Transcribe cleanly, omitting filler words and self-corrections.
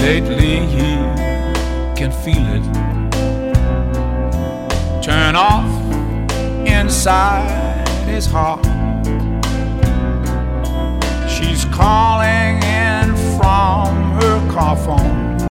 lately he can feel it turn off inside his heart. She's calling in from her car phone,